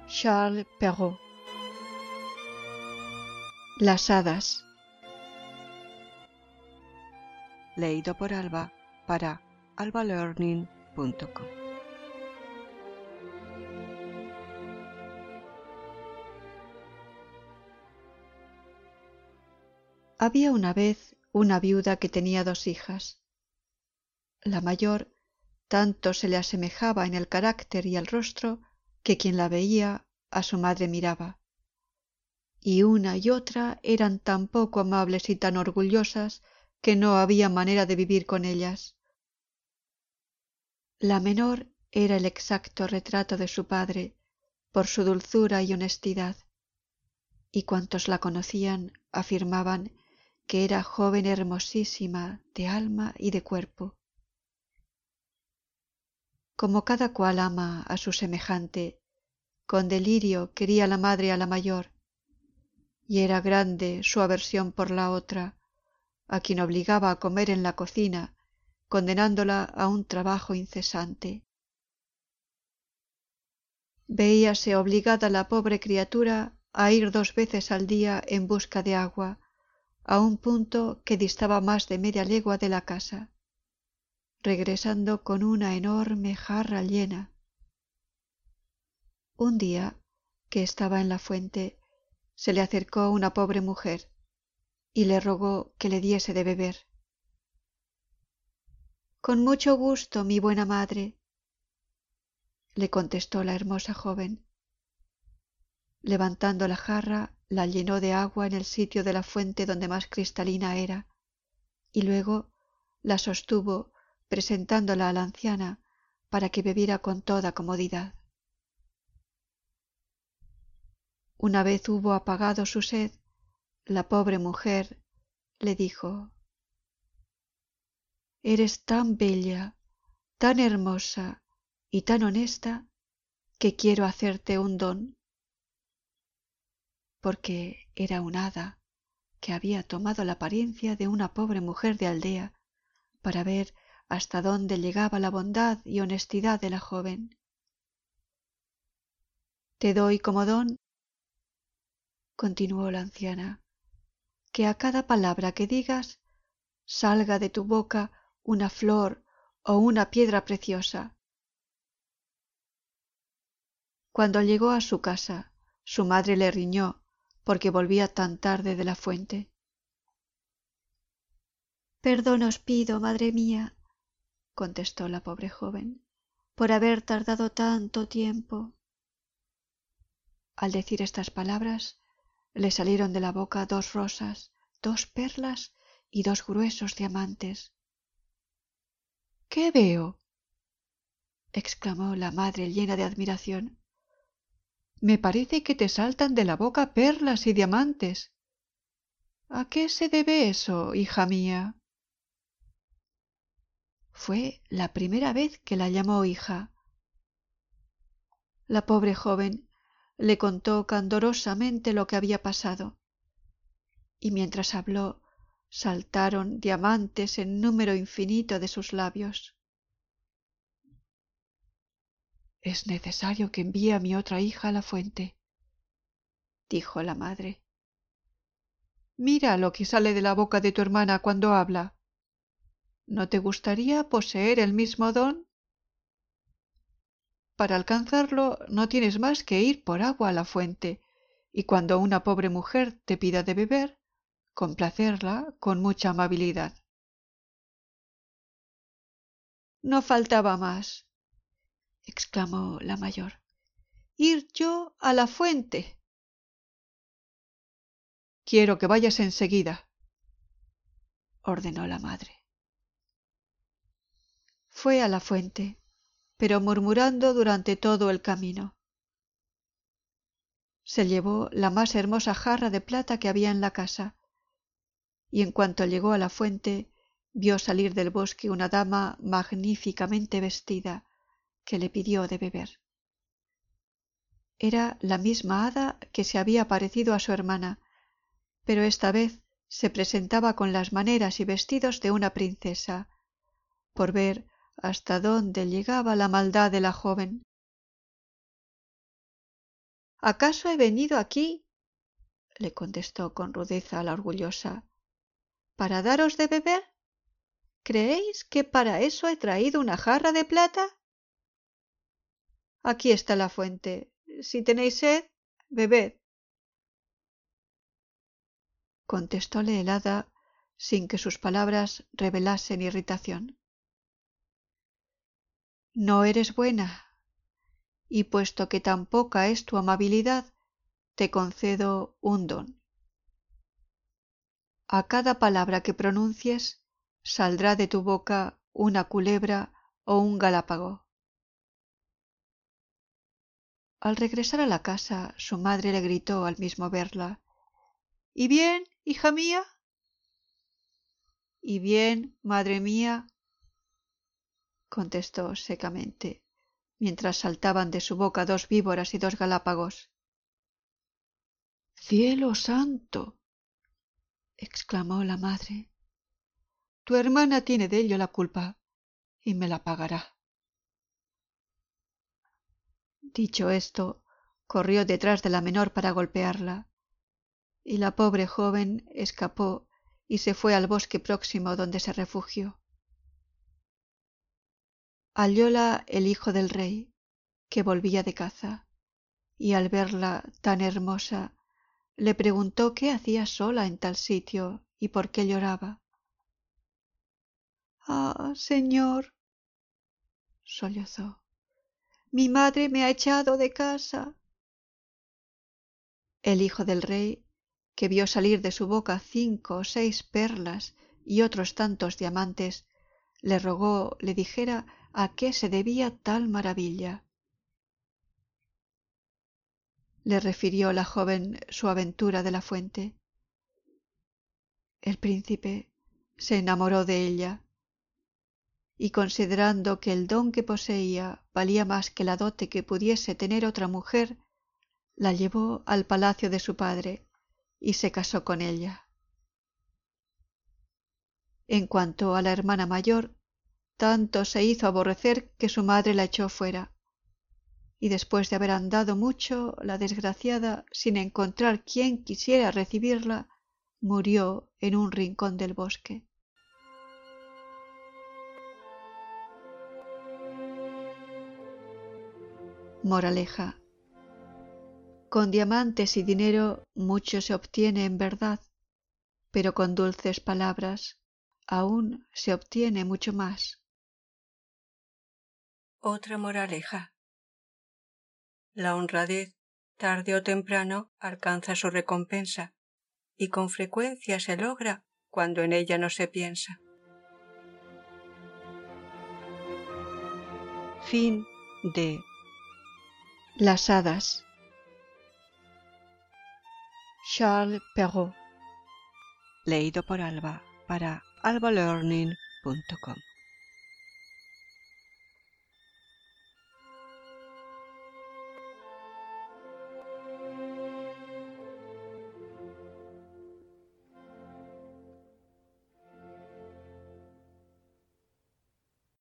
Charles Perrault. Las hadas. Leído por Alba para albalearning.com. Había una vez una viuda que tenía 2 hijas. La mayor tanto se le asemejaba en el carácter y el rostro que quien la veía a su madre miraba. Y una y otra eran tan poco amables y tan orgullosas que no había manera de vivir con ellas. La menor era el exacto retrato de su padre por su dulzura y honestidad, y cuantos la conocían afirmaban que era joven hermosísima de alma y de cuerpo. Como cada cual ama a su semejante, con delirio quería la madre a la mayor, y era grande su aversión por la otra, a quien obligaba a comer en la cocina, condenándola a un trabajo incesante. Veíase obligada la pobre criatura a ir 2 veces al día en busca de agua, a un punto que distaba más de media legua de la casa, regresando con una enorme jarra llena. Un día, que estaba en la fuente, se le acercó una pobre mujer y le rogó que le diese de beber. «Con mucho gusto, mi buena madre», le contestó la hermosa joven. Levantando la jarra, la llenó de agua en el sitio de la fuente donde más cristalina era, y luego la sostuvo presentándola a la anciana para que bebiera con toda comodidad. Una vez hubo apagado su sed, la pobre mujer le dijo: «Eres tan bella, tan hermosa y tan honesta que quiero hacerte un don», porque era un hada que había tomado la apariencia de una pobre mujer de aldea para ver hasta dónde llegaba la bondad y honestidad de la joven. «Te doy como don», continuó la anciana, «que a cada palabra que digas salga de tu boca una flor o una piedra preciosa». Cuando llegó a su casa, su madre le riñó porque volvía tan tarde de la fuente. «Perdón os pido, madre mía», contestó la pobre joven, «por haber tardado tanto tiempo». Al decir estas palabras, le salieron de la boca 2 rosas, 2 perlas y 2 gruesos diamantes. «¿Qué veo?», exclamó la madre llena de admiración. «Me parece que te saltan de la boca perlas y diamantes. ¿A qué se debe eso, hija mía?». Fue la primera vez que la llamó hija. La pobre joven le contó candorosamente lo que había pasado, y mientras habló saltaron diamantes en número infinito de sus labios. «Es necesario que envíe a mi otra hija a la fuente», dijo la madre. «Mira lo que sale de la boca de tu hermana cuando habla. ¿No te gustaría poseer el mismo don? Para alcanzarlo no tienes más que ir por agua a la fuente, y cuando una pobre mujer te pida de beber, complacerla con mucha amabilidad». «No faltaba más», exclamó la mayor, «ir yo a la fuente». «Quiero que vayas enseguida», ordenó la madre. Fue a la fuente, pero murmurando durante todo el camino. Se llevó la más hermosa jarra de plata que había en la casa, y en cuanto llegó a la fuente vio salir del bosque una dama magníficamente vestida que le pidió de beber. Era la misma hada que se había aparecido a su hermana, pero esta vez se presentaba con las maneras y vestidos de una princesa, por ver hasta dónde llegaba la maldad de la joven. ¿Acaso he venido aquí? Le contestó con rudeza la orgullosa. ¿Para daros de beber? ¿Creéis que para eso he traído una jarra de plata? Aquí está la fuente. Si tenéis sed, bebed. Contestóle el hada sin que sus palabras revelasen irritación. No eres buena, y puesto que tan poca es tu amabilidad, te concedo un don. A cada palabra que pronuncies, saldrá de tu boca una culebra o un galápago. Al regresar a la casa, su madre le gritó al mismo verla: ¿Y bien, hija mía? ¿Y bien, madre mía? Contestó secamente, mientras saltaban de su boca 2 víboras y 2 galápagos. ¡Cielo santo!, exclamó la madre. Tu hermana tiene de ello la culpa y me la pagará. Dicho esto, corrió detrás de la menor para golpearla, y la pobre joven escapó y se fue al bosque próximo, donde se refugió. Hallóla el hijo del rey, que volvía de caza, y al verla tan hermosa, le preguntó qué hacía sola en tal sitio y por qué lloraba. «Ah, señor», sollozó, «mi madre me ha echado de casa». El hijo del rey, que vio salir de su boca 5 o 6 perlas y otros tantos diamantes, le rogó le dijera a qué se debía tal maravilla. Le refirió la joven su aventura de la fuente. El príncipe se enamoró de ella, y considerando que el don que poseía valía más que la dote que pudiese tener otra mujer, la llevó al palacio de su padre y se casó con ella. En cuanto a la hermana mayor, tanto se hizo aborrecer que su madre la echó fuera, y después de haber andado mucho, la desgraciada, sin encontrar quien quisiera recibirla, murió en un rincón del bosque. Moraleja: con diamantes y dinero mucho se obtiene en verdad, pero con dulces palabras aún se obtiene mucho más. Otra moraleja: la honradez tarde o temprano alcanza su recompensa, y con frecuencia se logra cuando en ella no se piensa. Fin de Las hadas, Charles Perrault. leído por Alba para albalearning.com.